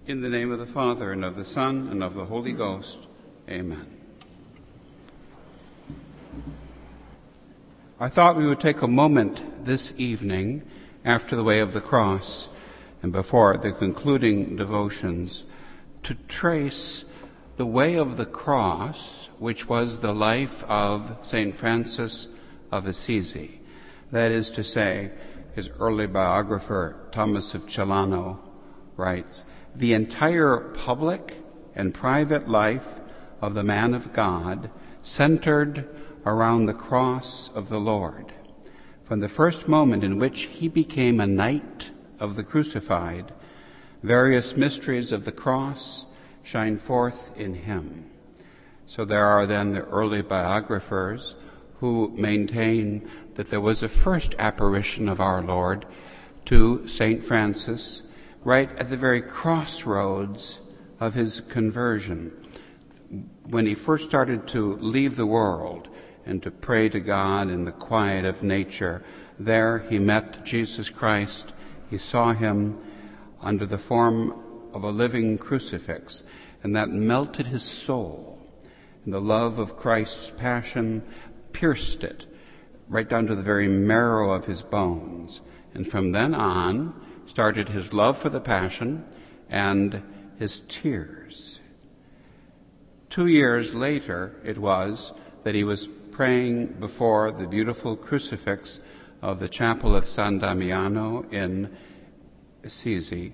In the name of the Father, and of the Son, and of the Holy Ghost. Amen. I thought we would take a moment this evening, after the Way of the Cross, and before the concluding devotions, to trace the Way of the Cross, which was the life of St. Francis of Assisi. That is to say, his early biographer, Thomas of Celano, writes, "The entire public and private life of the man of God centered around the cross of the Lord. From the first moment in which he became a knight of the crucified, various mysteries of the cross shine forth in him." So there are then the early biographers who maintain that there was a first apparition of our Lord to St. Francis right at the very crossroads of his conversion. When he first started to leave the world and to pray to God in the quiet of nature, there he met Jesus Christ. He saw him under the form of a living crucifix, and that melted his soul. And the love of Christ's passion pierced it right down to the very marrow of his bones. And from then on started his love for the Passion and his tears. 2 years later it was that he was praying before the beautiful crucifix of the chapel of San Damiano in Assisi,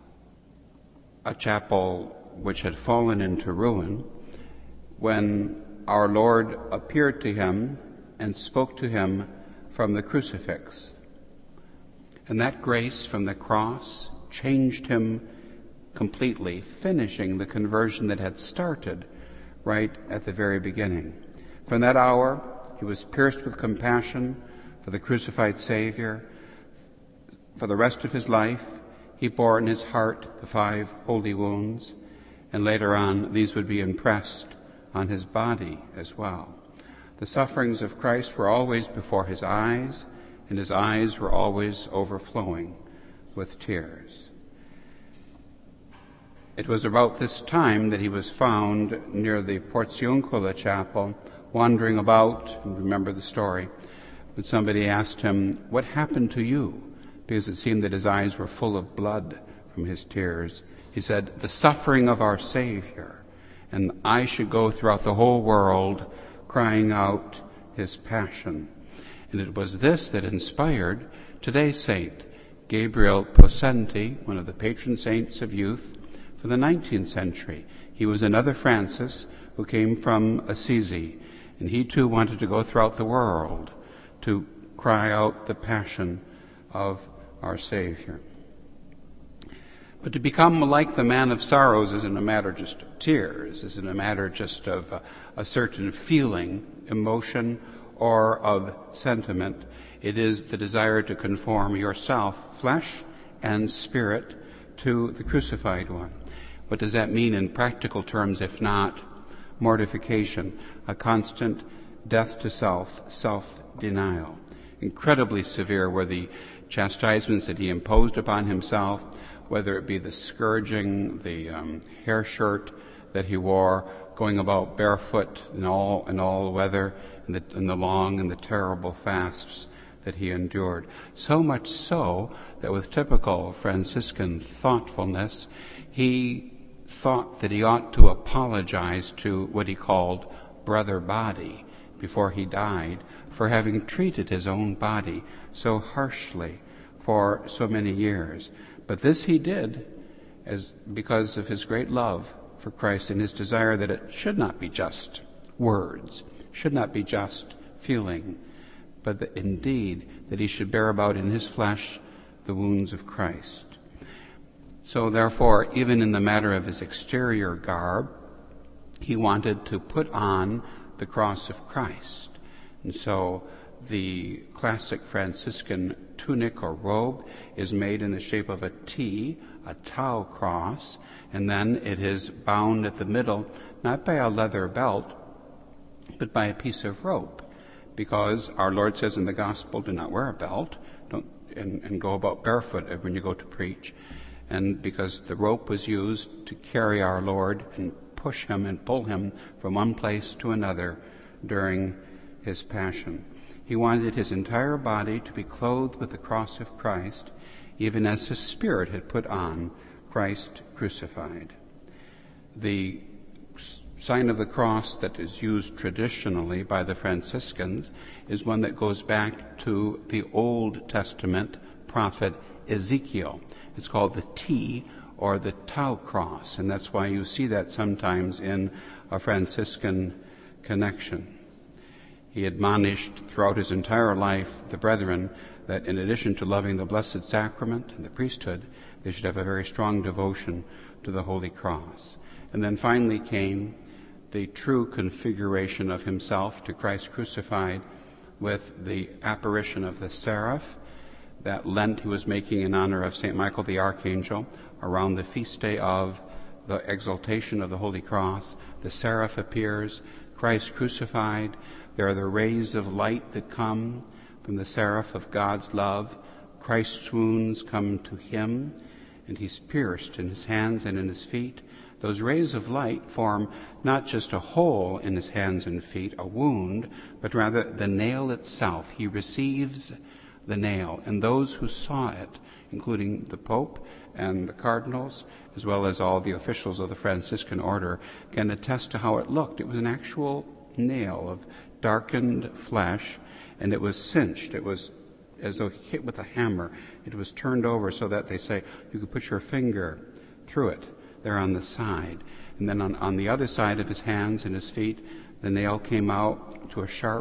a chapel which had fallen into ruin, when our Lord appeared to him and spoke to him from the crucifix. And that grace from the cross changed him completely, finishing the conversion that had started right at the very beginning. From that hour, he was pierced with compassion for the crucified Savior. For the rest of his life, he bore in his heart the 5 holy wounds, and later on, these would be impressed on his body as well. The sufferings of Christ were always before his eyes, and his eyes were always overflowing with tears. It was about this time that he was found near the Porziuncola chapel, wandering about, and remember the story, when somebody asked him, "What happened to you?" Because it seemed that his eyes were full of blood from his tears. He said, "The suffering of our Savior, and I should go throughout the whole world crying out his passion." And it was this that inspired today's saint, Gabriel Possenti, one of the patron saints of youth for the 19th century. He was another Francis who came from Assisi, and he too wanted to go throughout the world to cry out the passion of our Savior. But to become like the man of sorrows isn't a matter just of tears, isn't a matter just of a certain feeling, emotion, or of sentiment. It is the desire to conform yourself, flesh and spirit, to the crucified one. What does that mean in practical terms, if not mortification, a constant death to self, self-denial? Incredibly severe were the chastisements that he imposed upon himself, whether it be the scourging, the hair shirt that he wore, going about barefoot in all weather, and the long and the terrible fasts that he endured. So much so that with typical Franciscan thoughtfulness, he thought that he ought to apologize to what he called brother body before he died for having treated his own body so harshly for so many years. But this he did because of his great love for Christ and his desire that it should not be just words, should not be just feeling, but that indeed that he should bear about in his flesh the wounds of Christ. So therefore, even in the matter of his exterior garb, he wanted to put on the cross of Christ. And so the classic Franciscan tunic or robe is made in the shape of a T, a tau cross, and then it is bound at the middle, not by a leather belt, but by a piece of rope, because our Lord says in the gospel, do not wear a belt and go about barefoot when you go to preach. and because the rope was used to carry our Lord and push him and pull him from one place to another during his passion. He wanted his entire body to be clothed with the cross of Christ, even as his spirit had put on Christ crucified. The sign of the cross that is used traditionally by the Franciscans is one that goes back to the Old Testament prophet Ezekiel. It's called the T, or the Tau cross, and that's why you see that sometimes in a Franciscan connection. He admonished throughout his entire life the brethren that in addition to loving the Blessed Sacrament and the priesthood, they should have a very strong devotion to the Holy Cross. And then finally came the true configuration of himself to Christ crucified with the apparition of the seraph. That Lent he was making in honor of St. Michael the Archangel around the feast day of the exaltation of the Holy Cross. The seraph appears, Christ crucified. There are the rays of light that come from the seraph of God's love. Christ's wounds come to him, and he's pierced in his hands and in his feet. Those rays of light form not just a hole in his hands and feet, a wound, but rather the nail itself. He receives the nail, and those who saw it, including the Pope and the cardinals, as well as all the officials of the Franciscan order, can attest to how it looked. It was an actual nail of darkened flesh, and it was cinched. It was as though hit with a hammer. It was turned over so that they say you could put your finger through it there on the side. And then on the other side of his hands and his feet, the nail came out to a sharp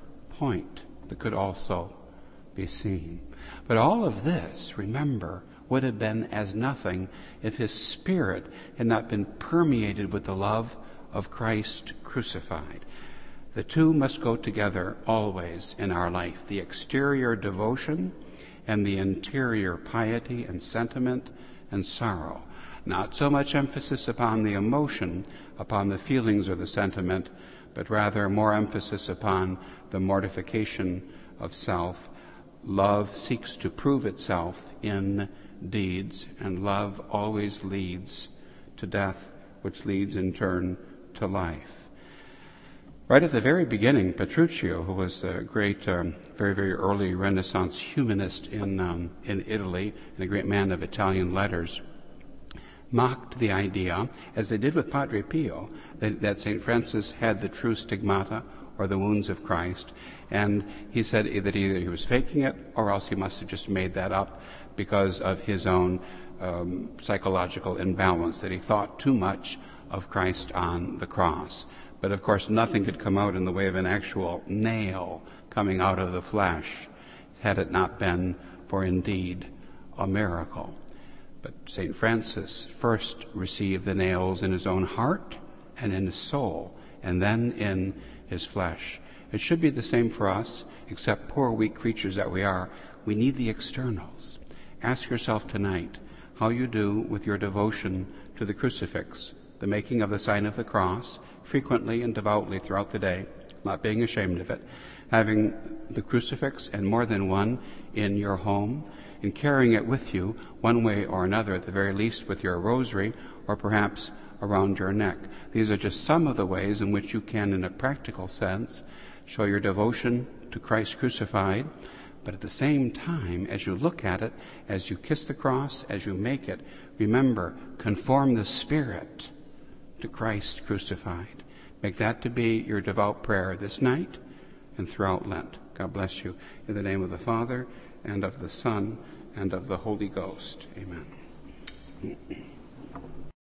point that could also be seen. But all of this, remember, would have been as nothing if his spirit had not been permeated with the love of Christ crucified. The two must go together always in our life, the exterior devotion and the interior piety and sentiment and sorrow. Not so much emphasis upon the emotion, upon the feelings or the sentiment, but rather more emphasis upon the mortification of self. Love seeks to prove itself in deeds, and love always leads to death, which leads in turn to life. Right at the very beginning, Petruccio, who was a great, very, very early Renaissance humanist in Italy and a great man of Italian letters, mocked the idea, as they did with Padre Pio, that St. Francis had the true stigmata, or the wounds of Christ, and he said that either he was faking it or else he must have just made that up because of his own psychological imbalance, that he thought too much of Christ on the cross. But of course nothing could come out in the way of an actual nail coming out of the flesh had it not been for indeed a miracle. But St. Francis first received the nails in his own heart and in his soul, and then in his flesh. It should be the same for us, except poor weak creatures that we are. We need the externals. Ask yourself tonight how you do with your devotion to the crucifix, the making of the sign of the cross, frequently and devoutly throughout the day, not being ashamed of it, having the crucifix and more than one in your home, and carrying it with you one way or another, at the very least with your rosary, or perhaps around your neck. These are just some of the ways in which you can, in a practical sense, show your devotion to Christ crucified, but at the same time, as you look at it, as you kiss the cross, as you make it, remember, conform the Spirit to Christ crucified. Make that to be your devout prayer this night and throughout Lent. God bless you. In the name of the Father, and of the Son, and of the Holy Ghost. Amen.